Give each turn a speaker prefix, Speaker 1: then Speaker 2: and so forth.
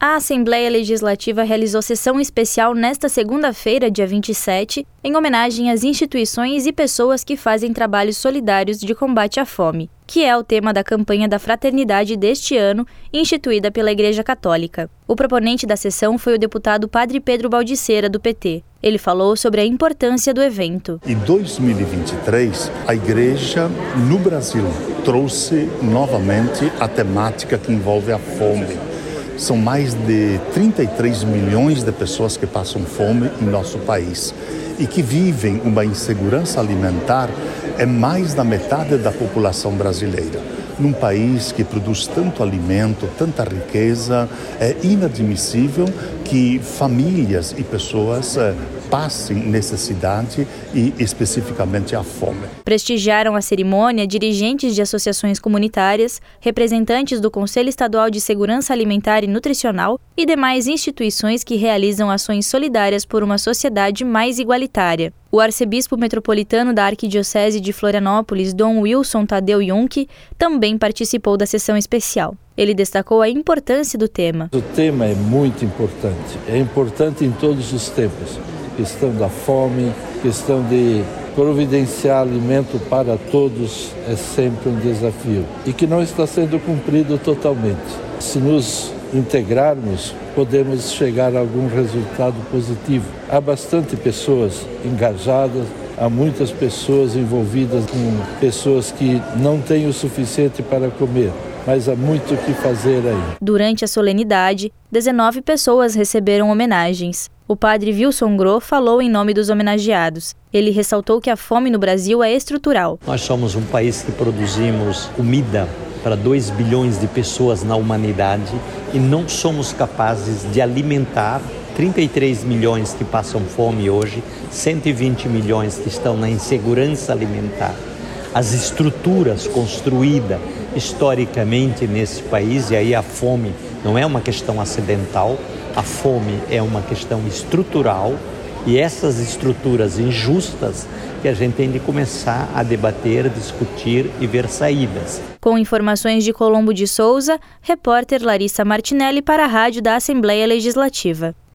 Speaker 1: A Assembleia Legislativa realizou sessão especial nesta segunda-feira, dia 27, em homenagem às instituições e pessoas que fazem trabalhos solidários de combate à fome, que é o tema da campanha da Fraternidade deste ano, instituída pela Igreja Católica. O proponente da sessão foi o deputado Padre Pedro Baldiceira, do PT. Ele falou sobre a importância do evento.
Speaker 2: Em 2023, a Igreja no Brasil trouxe novamente a temática que envolve a fome. São mais de 33 milhões de pessoas que passam fome em nosso país e que vivem uma insegurança alimentar, é mais da metade da população brasileira. Num país que produz tanto alimento, tanta riqueza, é inadmissível que famílias e pessoas passem necessidade e especificamente a fome.
Speaker 1: Prestigiaram a cerimônia dirigentes de associações comunitárias, representantes do Conselho Estadual de Segurança Alimentar e Nutricional e demais instituições que realizam ações solidárias por uma sociedade mais igualitária. O arcebispo metropolitano da Arquidiocese de Florianópolis, Dom Wilson Tadeu Yunque, também participou da sessão especial. Ele destacou a importância do tema.
Speaker 3: O tema é muito importante. É importante em todos os tempos. Questão da fome, questão de providenciar alimento para todos é sempre um desafio e que não está sendo cumprido totalmente. Se nos integrarmos, podemos chegar a algum resultado positivo. Há bastante pessoas engajadas, há muitas pessoas envolvidas com pessoas que não têm o suficiente para comer, mas há muito o que fazer aí.
Speaker 1: Durante a solenidade, 19 pessoas receberam homenagens. O padre Wilson Gro falou em nome dos homenageados. Ele ressaltou que a fome no Brasil é estrutural.
Speaker 4: Nós somos um país que produzimos comida para 2 bilhões de pessoas na humanidade e não somos capazes de alimentar 33 milhões que passam fome hoje, 120 milhões que estão na insegurança alimentar. As estruturas construídas historicamente nesse país, e aí a fome não é uma questão acidental, a fome é uma questão estrutural e essas estruturas injustas que a gente tem de começar a debater, discutir e ver saídas.
Speaker 1: Com informações de Colombo de Souza, repórter Larissa Martinelli para a Rádio da Assembleia Legislativa.